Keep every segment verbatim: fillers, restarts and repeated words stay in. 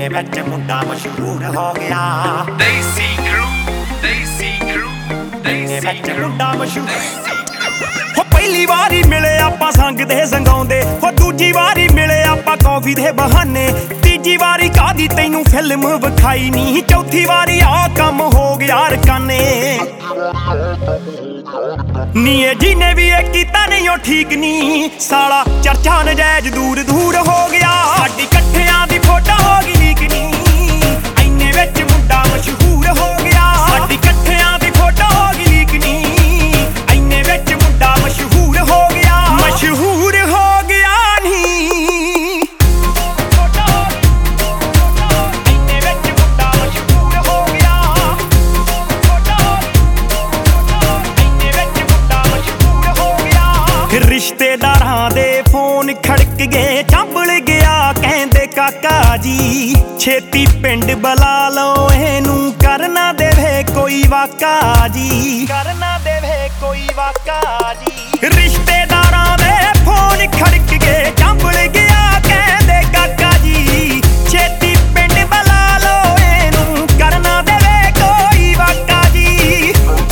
ਇੰਨੇ ਵਿੱਚ ਮੁੰਡਾ ਮਸ਼ਹੂਰ ਹੋ ਗਿਆ। ਦੇਸੀ ਕਰੂ ਦੇਸੀ ਕਰੂ ਇੰਨੇ ਵਿੱਚ ਮੁੰਡਾ ਮਸ਼ਹੂਰ ਹੋ ਪਹਿਲੀ ਵਾਰੀ ਮਿਲੇ ਆਪਾਂ ਸੰਗ ਦੇ ਸੰਗਾਉਂਦੇ, ਹੋ ਦੂਜੀ ਵਾਰੀ ਮਿਲੇ ਆਪਾਂ ਕੌਫੀ ਦੇ ਬਹਾਨੇ, ਤੀਜੀ ਵਾਰੀ ਕਾਦੀ ਤੈਨੂੰ ਫਿਲਮ ਵਿਖਾਈ ਨਹੀਂ, ਚੌਥੀ ਵਾਰੀ ਆ ਕੰਮ ਹੋ ਗਿਆ ਰਕਾਨੇ। ਨੀ ਇਹ ਜਿਹਨੇ ਵੀ ਇਹ ਕੀਤਾ ਨਹੀਂ ਉਹ ਠੀਕ ਨਹੀਂ, ਸਾਲਾ ਚਰਚਾ ਨਜਾਇਜ਼ ਦੂਰ ਦੂਰ ਹੋ ਗਿਆ। ਸਾਡੀ ਇਕੱਠਿਆਂ ਦੀ ਫੋਟੋ ਹੋ ਗਈ ਲੀਕ ਨੀ, ਇੰਨੇ ਵਿੱਚ ਮੁੰਡਾ ਮਸ਼ਹੂਰ ਹੋ ਗਿਆ। ਸਾਡੀ ਇਕੱਠਿਆਂ ਦੀ ਫੋਟੋ ਹੋ ਗਈ ਲੀਕ ਨੀ, ਇੰਨੇ ਵਿੱਚ ਮੁੰਡਾ ਮਸ਼ਹੂਰ ਹੋ ਗਿਆ। ਮਸ਼ਹੂਰ ਹੋ ਗਿਆ ਨੀ, ਇੰਨੇ ਵਿੱਚ ਮੁੰਡਾ ਮਸ਼ਹੂਰ ਹੋ ਗਿਆ। ਇੰਨੇ ਵਿੱਚ ਮੁੰਡਾ ਮਸ਼ਹੂਰ ਹੋ ਗਿਆ। ਰਿਸ਼ਤੇਦਾਰਾਂ ਦੇ ਫੋਨ ਖੜਕ ਗਏ, ਚੰਬਲ ਗਿਆ ਕਹਿੰਦੇ ਕਾਕਾ ਜੀ ਛੇਤੀ ਪਿੰਡ ਬੁਲਾ ਲਓ ਇਹਨੂੰ, ਕਰਨਾ ਦੇਵੇ ਕੋਈ ਵਾਕਾ ਜੀ, ਕਰਨਾ ਦੇਵੇ ਕੋਈ ਵਾਕਾ ਜੀ। ਰਿਸ਼ਤੇਦਾਰਾਂ ਦੇ ਫੋਨ ਖੜਕ ਗਏ, ਚੰਬਲ ਗਿਆ ਕਹਿੰਦੇ ਕਾਕਾ ਜੀ ਛੇਤੀ ਪਿੰਡ ਬੁਲਾ ਲਓ ਇਹਨੂੰ, ਕਰਨਾ ਦੇਵੇ ਕੋਈ ਵਾਕਾ ਜੀ।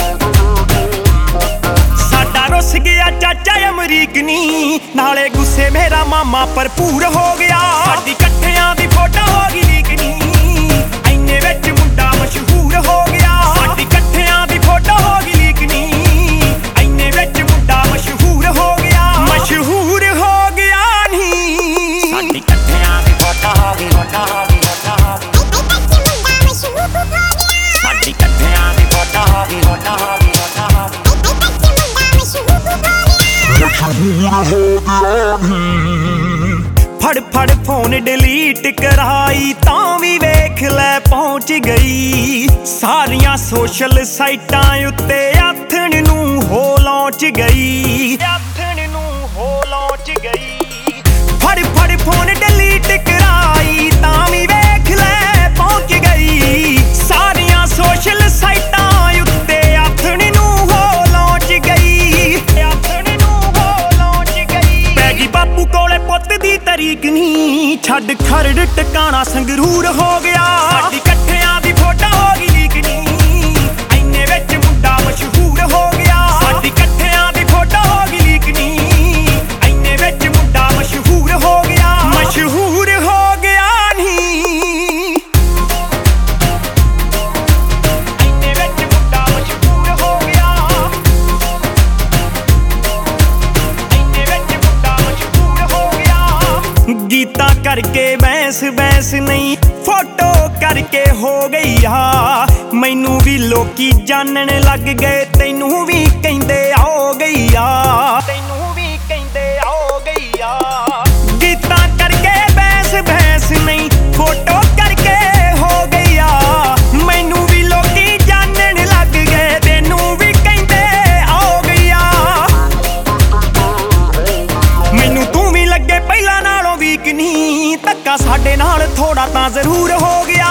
ਸਾਡਾ ਰੁੱਸ ਗਿਆ ਚਾਚਾ ਅਮਰੀਕ ਨੀ, ਨਾਲੇ ਗੁੱਸੇ ਮੇਰਾ ਮਾਮਾ ਭਰਪੂਰ ਹੋ ਗਿਆ। ਸਾਡੀ ਇਕੱਠਿਆਂ ਦੀ ਫੋਟੋ ਹੋ ਗਈ ਲੀਕ ਨੀ, ਇੰਨੇ ਵਿੱਚ ਮੁੰਡਾ ਮਸ਼ਹੂਰ ਹੋ ਗਿਆ। ਸਾਡੀ ਇਕੱਠਿਆਂ ਦੀ ਫੋਟੋ ਹੋ ਗਈ ਲੀਕ ਨੀ, ਇੰਨੇ ਵਿੱਚ ਮੁੰਡਾ ਮਸ਼ਹੂਰ ਹੋ ਗਿਆ। ਮਸ਼ਹੂਰ ਹੋ ਗਿਆ ਨੀ, ਸਾਡੀ ਇਕੱਠਿਆਂ ਦੀ ਫੋਟੋ ਹੋ ਗਈ ਫੋਟੋ ਹੋ ਗਈ ਫੋਟੋ ਹੋ ਗਈ। ਸਾਡੀ ਇਕੱਠਿਆਂ ਦੀ ਫੋਟੋ ਹੋ ਗਈ ਫੋਟੋ ਹੋ ਗਈ ਫੋਟੋ ਹੋ ਗਈ। ਫੜ ਫੜ ਫੋਨ ਡਿਲੀਟ ਕਰਾਈ ਤਾਂ ਵੀ ਵੇਖ ਲੈ ਪਹੁੰਚ ਗਈ, ਸਾਰੀਆਂ ਸੋਸ਼ਲ ਸਾਈਟਾਂ ਉੱਤੇ ਆਥਣ ਨੂੰ ਹੋ ਲੌਂਚ ਗਈ, ਆਥਣ ਨੂੰ ਹੋ ਲੌਂਚ ਗਈ। ਫੜ ਫੜ ਫੋਨ ਡਿਲੀਟ ਕਰਾਈ ਤਾਂ ਵੀ ਵੇਖ ਲੈ ਪਹੁੰਚ ਗਈ, ਸਾਰੀਆਂ ਸੋਸ਼ਲ ਸਾਈਟਾਂ ਉੱਤੇ ਆਥਣ ਨੂੰ ਹੋ ਲੌਂਚ ਗਈ, ਆਥਣ ਨੂੰ ਹੋ ਲੌਂਚ ਗਈ। ਪੈ ਗਈ ਬਾਪੂ ਕੋਲੇ ਪੁੱਤ ਦੀ ਤਰੀਕ ਨੀ, ਛੱਡ ਖਰੜ ਟਿਕਾਣਾ ਸੰਗਰੂਰ ਹੋ ਗਿਆ। ਸਾਡੀ ਇਕੱਠਿਆਂ ਦੀ ਫੋਟੋ ਹੋ ਗਈ ਲੀਕ ਨੀ, ਇੰਨੇ ਵਿੱਚ ਮੁੰਡਾ ਮਸ਼ਹੂਰ ਹੋ ਗਿਆ। ਸਾਡੀ ਇਕੱਠਿਆਂ ਦੀ ਫੋਟੋ ਹੋ ਗਈ ਲੀਕ ਨੀ, ਇੰਨੇ ਵਿੱਚ ਮੁੰਡਾ ਮਸ਼ਹੂਰ ਹੋ ਗਿਆ। ਮਸ਼ਹੂਰ ਹੋ ਗਿਆ ਨੀ, ਇੰਨੇ ਵਿੱਚ ਮੁੰਡਾ ਮਸ਼ਹੂਰ ਹੋ ਗਿਆ। ਇੰਨੇ ਵਿੱਚ ਮੁੰਡਾ ਮਸ਼ਹੂਰ ਹੋ ਗਿਆ। ਗੀਤਾਂ ਕਰਕੇ ਬੈਸ ਬੈਸ ਨਹੀਂ, ਫੋਟੋ ਕਰਕੇ ਹੋ ਗਈ ਆ, ਮੈਨੂੰ ਵੀ ਲੋਕੀ ਜਾਣਨ ਲੱਗ ਗਏ, ਤੈਨੂੰ ਵੀ ਕਹਿੰਦੇ ਆਓ ਗਈ ਆ, ਤੈਨੂੰ ਵੀ ਕਹਿੰਦੇ ਆਓ ਗਈ ਆ। ਗੀਤਾਂ ਕਰਕੇ ਬੈਸ ਬੈਸ ਨਹੀਂ, ਫੋਟੋ ਕਰਕੇ ਹੋ ਗਈ ਆ, ਮੈਨੂੰ ਵੀ ਲੋਕੀ ਜਾਣਨ ਲੱਗ ਗਏ, ਤੈਨੂੰ ਵੀ ਕਹਿੰਦੇ ਆਓ ਗਈ ਆ। ਮੈਨੂੰ ਤੂੰ ਵੀ ਲੱਗੇ ਪਹਿਲਾਂ ਨਾਲੋਂ ਵੀਕ ਨਹੀਂ, ਧੱਕਾ ਸਾਡੇ ਨਾਲ ਥੋੜਾ ਤਾਂ ਜ਼ਰੂਰ ਹੋ ਗਿਆ।